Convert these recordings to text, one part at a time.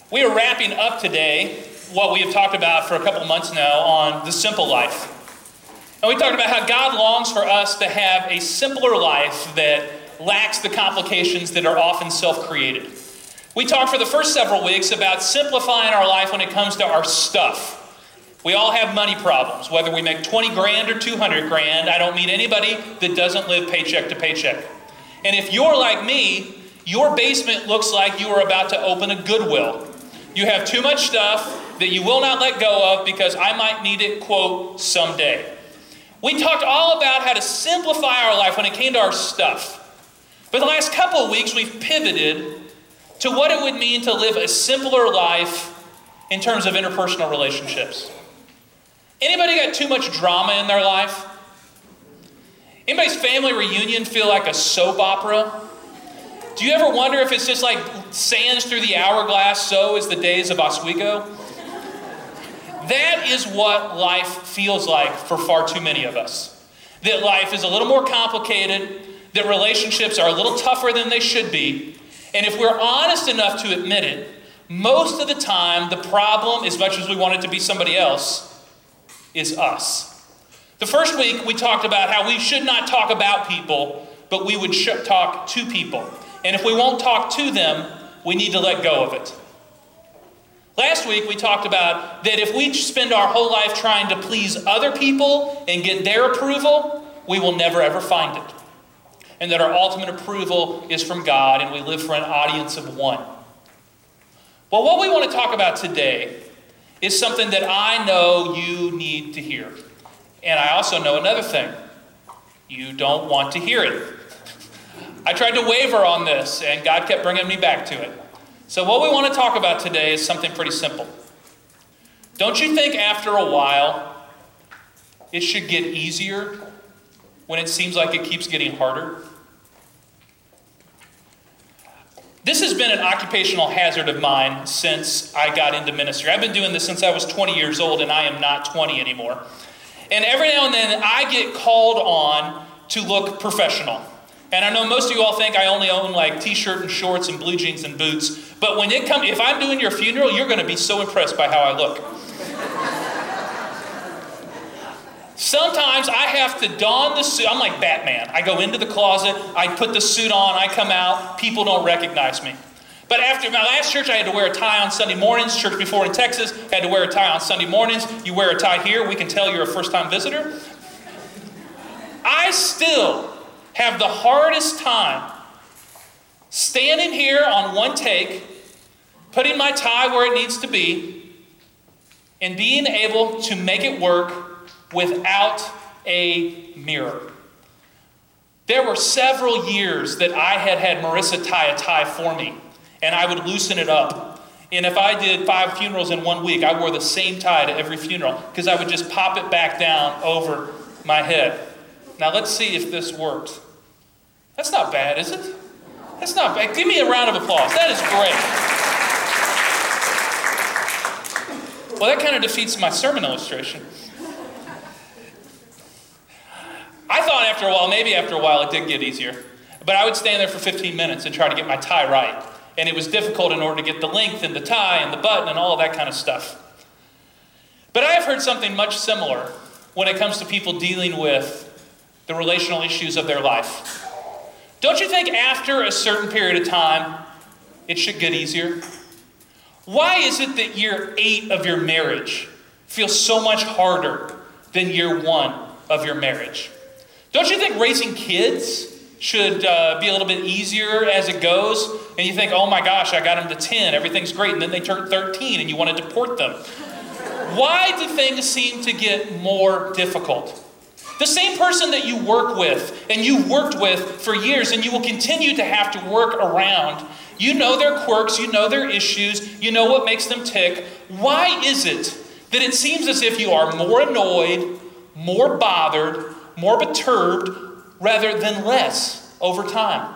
We are wrapping up today what we have talked about for a couple months now on the simple life. And we talked about how God longs for us to have a simpler life that lacks the complications that are often self-created. We talked for the first several weeks about simplifying our life when it comes to our stuff. We all have money problems, whether we make 20 grand or 200 grand. I don't meet anybody that doesn't live paycheck to paycheck. And if you're like me, your basement looks like you are about to open a Goodwill. You have too much stuff that you will not let go of because I might need it, quote, someday. We talked all about how to simplify our life when it came to our stuff. But the last couple of weeks, we've pivoted to what it would mean to live a simpler life in terms of interpersonal relationships. Anybody got too much drama in their life? Anybody's family reunion feel like a soap opera? Do you ever wonder if it's just like sands through the hourglass, so is the days of Oswego? That is what life feels like for far too many of us. That life is a little more complicated, that relationships are a little tougher than they should be, and if we're honest enough to admit it, most of the time the problem, as much as we want it to be somebody else, is us. The first week we talked about how we should not talk about people, but we would talk to people. And if we won't talk to them, we need to let go of it. Last week we talked about that if we spend our whole life trying to please other people and get their approval, we will never ever find it. And that our ultimate approval is from God and we live for an audience of one. Well, what we want to talk about today is something that I know you need to hear. And I also know another thing. You don't want to hear it. I tried to waver on this, and God kept bringing me back to it. So what we want to talk about today is something pretty simple. Don't you think after a while, it should get easier when it seems like it keeps getting harder? This has been an occupational hazard of mine since I got into ministry. I've been doing this since I was 20 years old, and I am not 20 anymore. And every now and then, I get called on to look professional. And I know most of you all think I only own like t-shirt and shorts and blue jeans and boots. But when if I'm doing your funeral, you're going to be so impressed by how I look. Sometimes I have to don the suit. I'm like Batman. I go into the closet, I put the suit on, I come out, people don't recognize me. But after my last church, I had to wear a tie on Sunday mornings. Church before in Texas, had to wear a tie on Sunday mornings. You wear a tie here, we can tell you're a first-time visitor. I still have the hardest time standing here on one take, putting my tie where it needs to be, and being able to make it work without a mirror. There were several years that I had Marissa tie a tie for me, and I would loosen it up. And if I did 5 funerals in 1 week, I wore the same tie to every funeral because I would just pop it back down over my head. Now let's see if this works. That's not bad, is it? That's not bad. Give me a round of applause. That is great. Well, that kind of defeats my sermon illustration. I thought maybe after a while it did get easier. But I would stand there for 15 minutes and try to get my tie right. And it was difficult in order to get the length and the tie and the button and all of that kind of stuff. But I have heard something much similar when it comes to people dealing with the relational issues of their life. Don't you think after a certain period of time, it should get easier? Why is it that year 8 of your marriage feels so much harder than year 1 of your marriage? Don't you think raising kids should be a little bit easier as it goes? And you think, oh my gosh, I got them to 10, everything's great, and then they turn 13 and you want to deport them. Why do things seem to get more difficult? The same person that you work with and you worked with for years and you will continue to have to work around, you know their quirks, you know their issues, you know what makes them tick. Why is it that it seems as if you are more annoyed, more bothered, more perturbed, rather than less over time?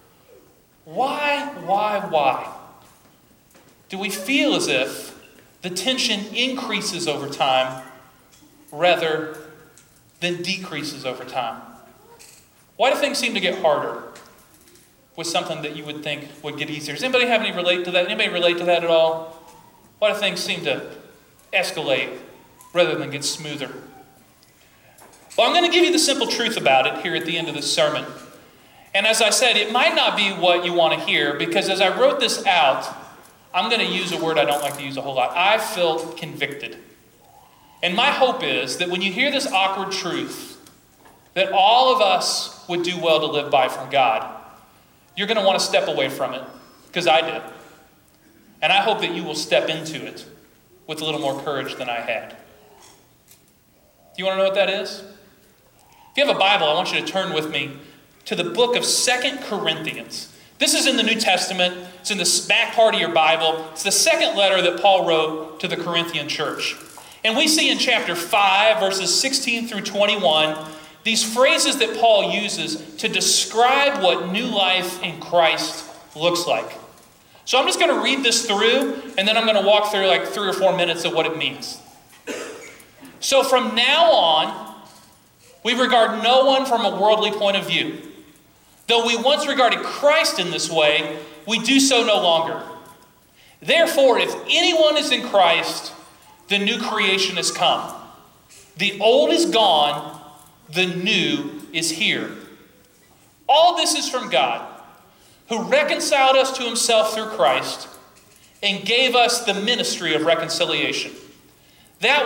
Why? Do we feel as if the tension increases over time rather than decreases over time? Why do things seem to get harder with something that you would think would get easier. Does anybody have any relate to that? Anybody relate to that at all? Why do things seem to escalate rather than get smoother? Well, I'm going to give you the simple truth about it here at the end of this sermon. And as I said, it might not be what you want to hear, because as I wrote this out, I'm going to use a word I don't like to use a whole lot. I felt convicted. And my hope is that when you hear this awkward truth, that all of us would do well to live by from God, you're going to want to step away from it, because I did. And I hope that you will step into it with a little more courage than I had. Do you want to know what that is? If you have a Bible, I want you to turn with me to the book of 2 Corinthians. This is in the New Testament. It's in the back part of your Bible. It's the second letter that Paul wrote to the Corinthian church. And we see in chapter 5, verses 16 through 21, these phrases that Paul uses to describe what new life in Christ looks like. So I'm just going to read this through, and then I'm going to walk through like 3 or 4 minutes of what it means. So from now on, we regard no one from a worldly point of view. Though we once regarded Christ in this way, we do so no longer. Therefore, if anyone is in Christ, the new creation has come. The old is gone, the new is here. All this is from God, who reconciled us to himself through Christ and gave us the ministry of reconciliation. That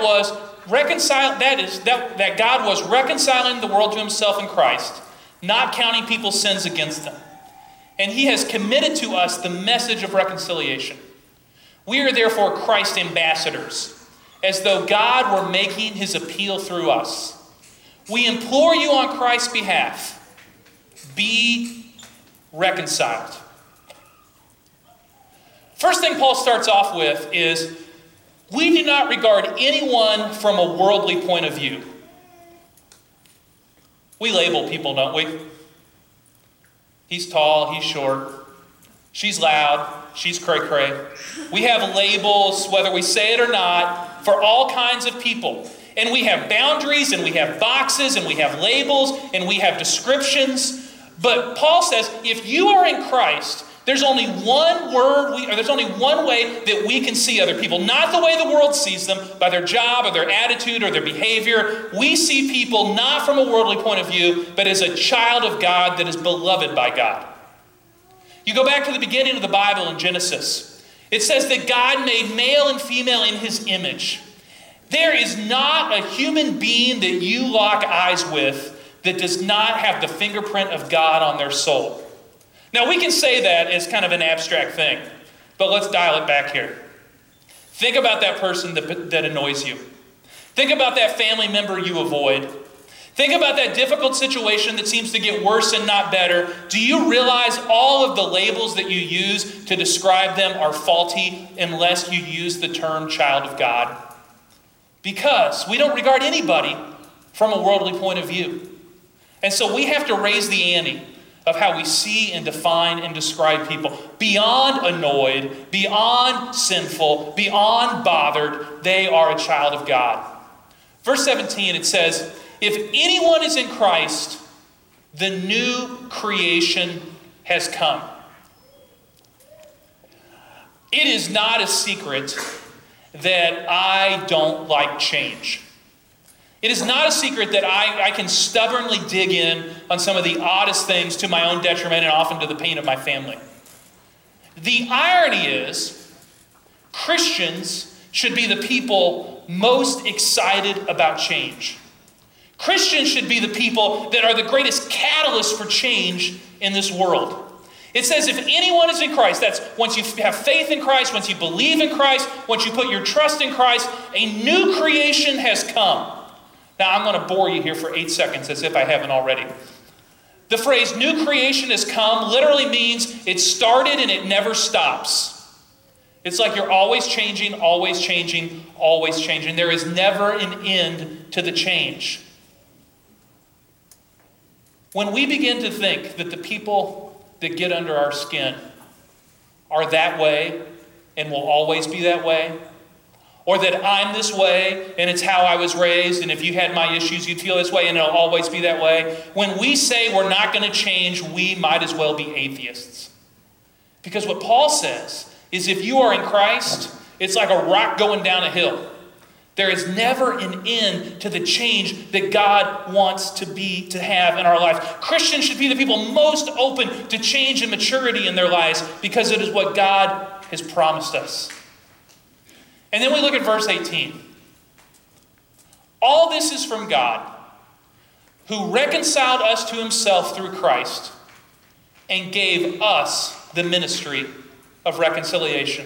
God was reconciling the world to himself in Christ, not counting people's sins against them. And he has committed to us the message of reconciliation. We are therefore Christ's ambassadors, as though God were making his appeal through us. We implore you on Christ's behalf, be reconciled. First thing Paul starts off with is, we do not regard anyone from a worldly point of view. We label people, don't we? He's tall, he's short. She's loud, she's cray-cray. We have labels, whether we say it or not, for all kinds of people. And we have boundaries, and we have boxes, and we have labels, and we have descriptions. But Paul says, if you are in Christ, there's only one there's only one way that we can see other people. Not the way the world sees them, by their job or their attitude or their behavior. We see people not from a worldly point of view, but as a child of God that is beloved by God. You go back to the beginning of the Bible in Genesis. It says that God made male and female in his image. There is not a human being that you lock eyes with that does not have the fingerprint of God on their soul. Now, we can say that as kind of an abstract thing, but let's dial it back here. Think about that person that annoys you. Think about that family member you avoid. Think about that difficult situation that seems to get worse and not better. Do you realize all of the labels that you use to describe them are faulty unless you use the term child of God? Because we don't regard anybody from a worldly point of view. And so we have to raise the ante of how we see and define and describe people. Beyond annoyed, beyond sinful, beyond bothered, they are a child of God. Verse 17, it says, if anyone is in Christ, the new creation has come. It is not a secret that I don't like change. It is not a secret that I can stubbornly dig in on some of the oddest things to my own detriment and often to the pain of my family. The irony is, Christians should be the people most excited about change. Christians should be the people that are the greatest catalyst for change in this world. It says if anyone is in Christ, that's once you have faith in Christ, once you believe in Christ, once you put your trust in Christ, a new creation has come. Now, I'm going to bore you here for 8 seconds as if I haven't already. The phrase new creation has come literally means it started and it never stops. It's like you're always changing, always changing, always changing. There is never an end to the change. When we begin to think that the people that get under our skin are that way and will always be that way, or that I'm this way and it's how I was raised, and if you had my issues, you'd feel this way and it'll always be that way. When we say we're not going to change, we might as well be atheists. Because what Paul says is if you are in Christ, it's like a rock going down a hill. There is never an end to the change that God wants to have in our lives. Christians should be the people most open to change and maturity in their lives because it is what God has promised us. And then we look at verse 18. All this is from God, who reconciled us to himself through Christ and gave us the ministry of reconciliation.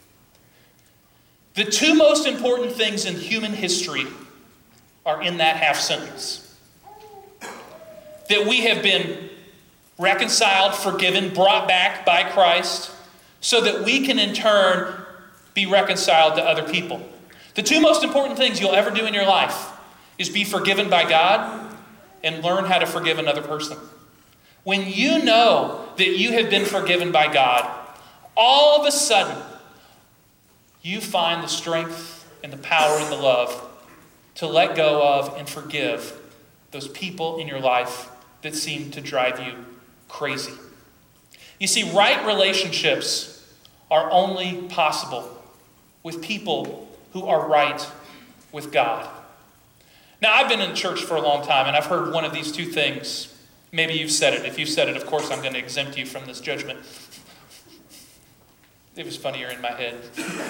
The two most important things in human history are in that half sentence. That we have been reconciled, forgiven, brought back by Christ, so that we can in turn be reconciled to other people. The two most important things you'll ever do in your life is be forgiven by God and learn how to forgive another person. When you know that you have been forgiven by God, all of a sudden, you find the strength and the power and the love to let go of and forgive those people in your life that seem to drive you crazy. You see, right relationships are only possible with people who are right with God. Now, I've been in church for a long time, and I've heard one of these two things. Maybe you've said it. If you've said it, of course, I'm going to exempt you from this judgment. It was funnier in my head.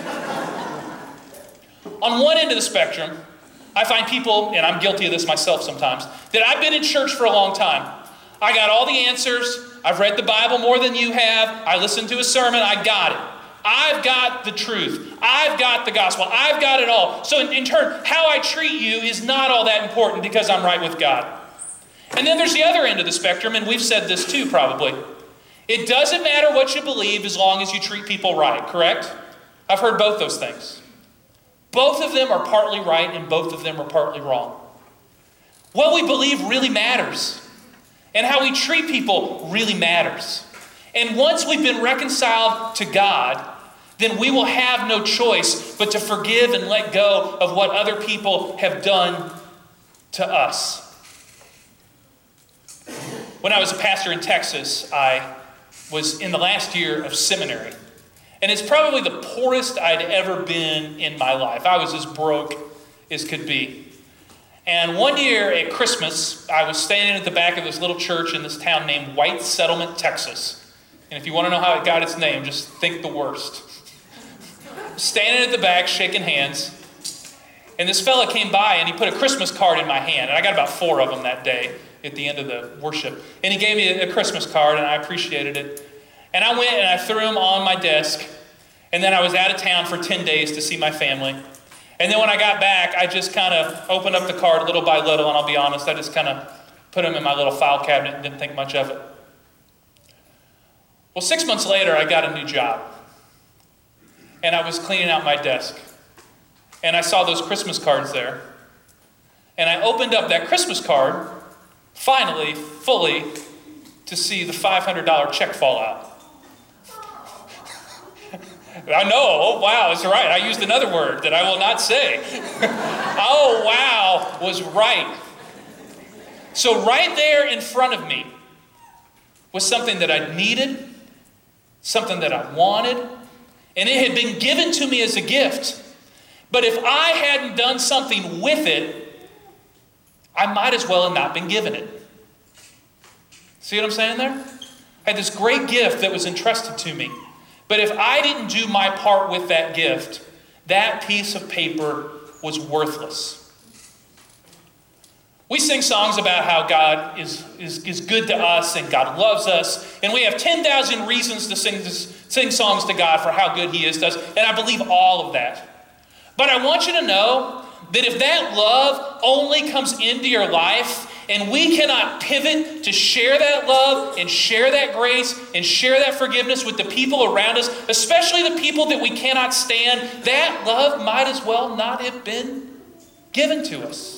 On one end of the spectrum, I find people, and I'm guilty of this myself sometimes, that I've been in church for a long time. I got all the answers. I've read the Bible more than you have. I listened to a sermon. I got it. I've got the truth. I've got the gospel. I've got it all. So in turn, how I treat you is not all that important because I'm right with God. And then there's the other end of the spectrum, and we've said this too probably. It doesn't matter what you believe as long as you treat people right, correct? I've heard both those things. Both of them are partly right and both of them are partly wrong. What we believe really matters. And how we treat people really matters. And once we've been reconciled to God, then we will have no choice but to forgive and let go of what other people have done to us. When I was a pastor in Texas, I was in the last year of seminary. And it's probably the poorest I'd ever been in my life. I was as broke as could be. And one year at Christmas, I was standing at the back of this little church in this town named White Settlement, Texas. And if you want to know how it got its name, just think the worst. Standing at the back, shaking hands. And this fella came by and he put a Christmas card in my hand. And I got about 4 of them that day at the end of the worship. And he gave me a Christmas card and I appreciated it. And I went and I threw them on my desk. And then I was out of town for 10 days to see my family. And then when I got back, I just kind of opened up the card little by little. And I'll be honest, I just kind of put them in my little file cabinet and didn't think much of it. Well, 6 months later, I got a new job. And I was cleaning out my desk. And I saw those Christmas cards there. And I opened up that Christmas card, finally, fully, to see the $500 check fall out. I know, oh wow, that's right. I used another word that I will not say. Oh wow, was right. So right there in front of me was something that I needed, something that I wanted, and it had been given to me as a gift. But if I hadn't done something with it, I might as well have not been given it. See what I'm saying there? I had this great gift that was entrusted to me. But if I didn't do my part with that gift, that piece of paper was worthless. We sing songs about how God is good to us and God loves us. And we have 10,000 reasons to sing songs to God for how good he is to us. And I believe all of that. But I want you to know that if that love only comes into your life and we cannot pivot to share that love and share that grace and share that forgiveness with the people around us, especially the people that we cannot stand, that love might as well not have been given to us.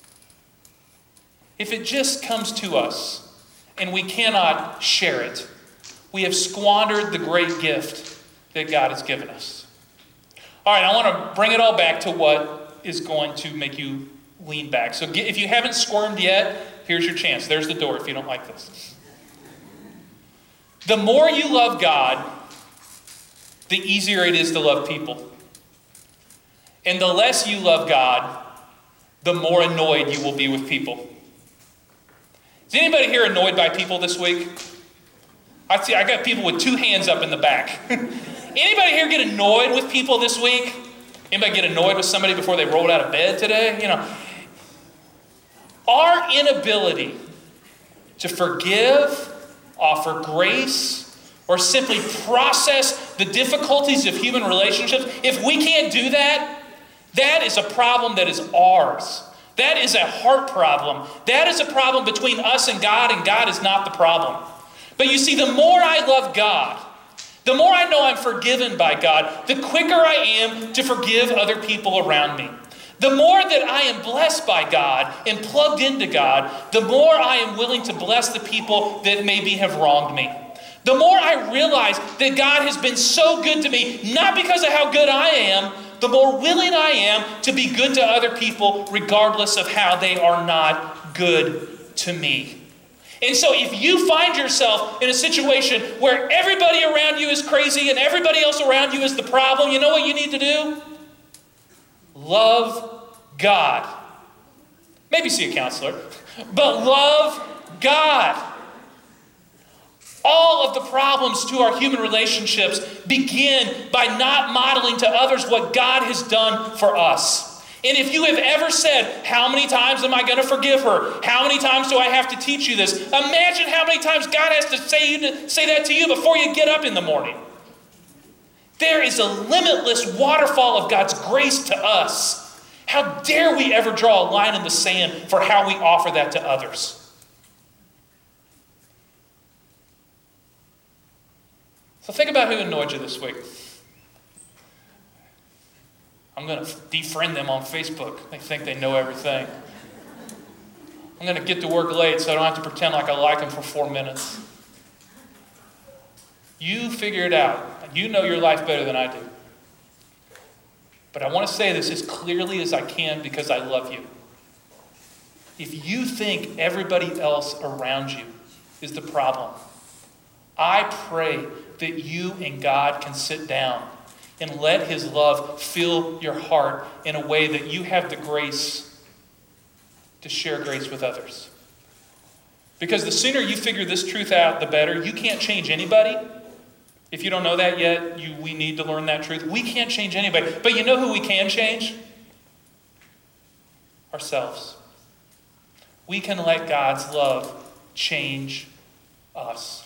If it just comes to us and we cannot share it, we have squandered the great gift that God has given us. All right, I want to bring it all back to what is going to make you lean back. So if you haven't squirmed yet, here's your chance. There's the door if you don't like this. The more you love God, the easier it is to love people. And the less you love God, the more annoyed you will be with people. Is anybody here annoyed by people this week? I got people with 2 hands up in the back. Anybody here get annoyed with people this week? Anybody get annoyed with somebody before they rolled out of bed today? Our inability to forgive, offer grace, or simply process the difficulties of human relationships, if we can't do that, that is a problem that is ours. That is a heart problem. That is a problem between us and God is not the problem. But you see, the more I love God, the more I know I'm forgiven by God, the quicker I am to forgive other people around me. The more that I am blessed by God and plugged into God, the more I am willing to bless the people that maybe have wronged me. The more I realize that God has been so good to me, not because of how good I am, the more willing I am to be good to other people regardless of how they are not good to me. And so if you find yourself in a situation where everybody around you is crazy and everybody else around you is the problem, you know what you need to do? Love God. Maybe see a counselor, but love God. All of the problems to our human relationships begin by not modeling to others what God has done for us. And if you have ever said, how many times am I going to forgive her? How many times do I have to teach you this? Imagine how many times God has to say that to you before you get up in the morning. There is a limitless waterfall of God's grace to us. How dare we ever draw a line in the sand for how we offer that to others? So think about who annoyed you this week. I'm going to defriend them on Facebook. They think they know everything. I'm going to get to work late so I don't have to pretend like I like them for 4 minutes. You figure it out. You know your life better than I do. But I want to say this as clearly as I can because I love you. If you think everybody else around you is the problem, I pray that you and God can sit down and let His love fill your heart in a way that you have the grace to share grace with others. Because the sooner you figure this truth out, the better. You can't change anybody. If you don't know that yet, we need to learn that truth. We can't change anybody. But you know who we can change? Ourselves. We can let God's love change us.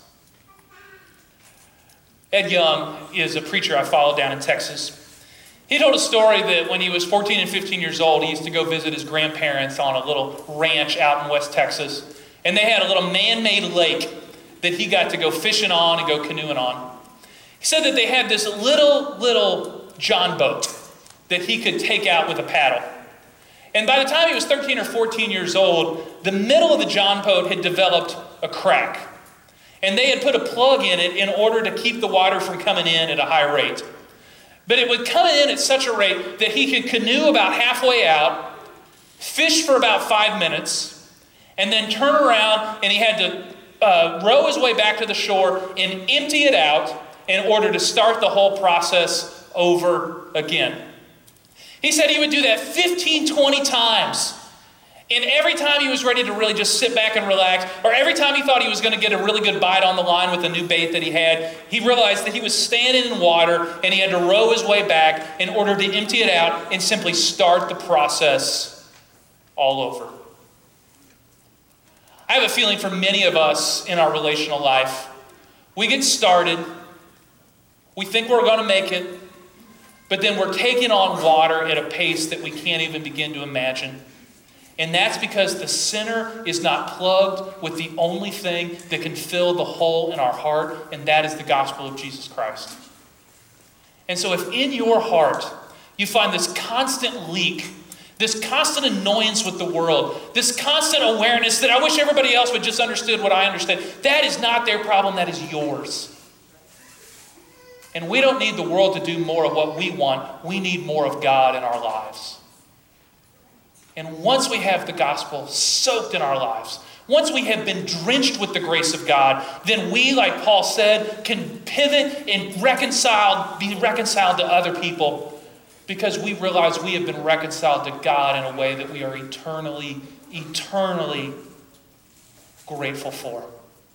Ed Young is a preacher I follow down in Texas. He told a story that when he was 14 and 15 years old, he used to go visit his grandparents on a little ranch out in West Texas. And they had a little man-made lake that he got to go fishing on and go canoeing on. He said that they had this little John boat that he could take out with a paddle. And by the time he was 13 or 14 years old, the middle of the John boat had developed a crack. And they had put a plug in it in order to keep the water from coming in at a high rate. But it would come in at such a rate that he could canoe about halfway out, fish for about 5 minutes, and then turn around and he had to row his way back to the shore and empty it out in order to start the whole process over again. He said he would do that 15, 20 times. And every time he was ready to really just sit back and relax, or every time he thought he was going to get a really good bite on the line with a new bait that he had, he realized that he was standing in water and he had to row his way back in order to empty it out and simply start the process all over. I have a feeling for many of us in our relational life, we get started, we think we're going to make it, but then we're taking on water at a pace that we can't even begin to imagine. And that's because the sinner is not plugged with the only thing that can fill the hole in our heart, and that is the gospel of Jesus Christ. And so if in your heart you find this constant leak, this constant annoyance with the world, this constant awareness that I wish everybody else would just understand what I understand, that is not their problem, that is yours. And we don't need the world to do more of what we want. We need more of God in our lives. And once we have the gospel soaked in our lives, once we have been drenched with the grace of God, then we, like Paul said, can pivot and be reconciled to other people because we realize we have been reconciled to God in a way that we are eternally grateful for.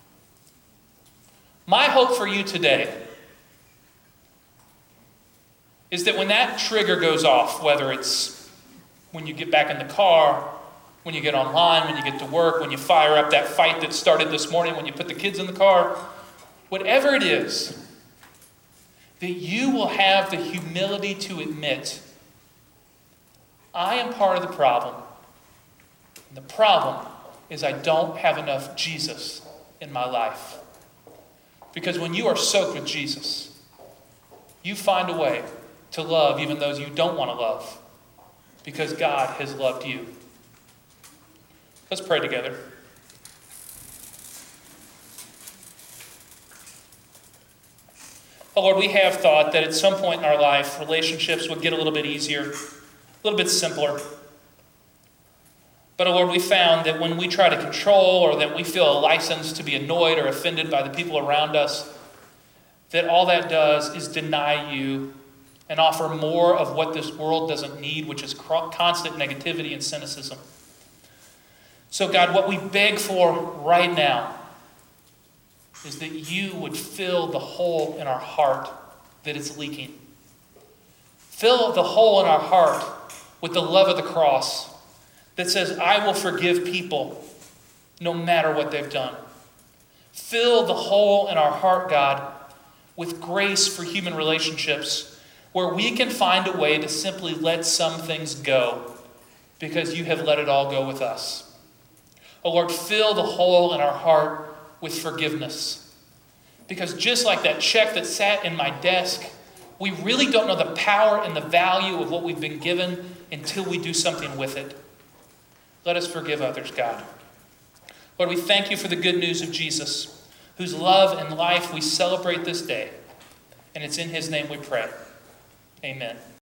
My hope for you today is that when that trigger goes off, whether it's when you get back in the car, when you get online, when you get to work, when you fire up that fight that started this morning, when you put the kids in the car, whatever it is, that you will have the humility to admit, I am part of the problem. And the problem is I don't have enough Jesus in my life. Because when you are soaked with Jesus, you find a way to love even those you don't want to love. Because God has loved you. Let's pray together. Oh Lord, we have thought that at some point in our life, relationships would get a little bit easier, a little bit simpler. But oh Lord, we found that when we try to control or that we feel a license to be annoyed or offended by the people around us, that all that does is deny you and offer more of what this world doesn't need, which is constant negativity and cynicism. So God, what we beg for right now is that you would fill the hole in our heart that is leaking. Fill the hole in our heart with the love of the cross that says, I will forgive people no matter what they've done. Fill the hole in our heart, God, with grace for human relationships where we can find a way to simply let some things go because you have let it all go with us. Oh Lord, fill the hole in our heart with forgiveness. Because just like that check that sat in my desk, we really don't know the power and the value of what we've been given until we do something with it. Let us forgive others, God. Lord, we thank you for the good news of Jesus, whose love and life we celebrate this day. And it's in his name we pray. Amen.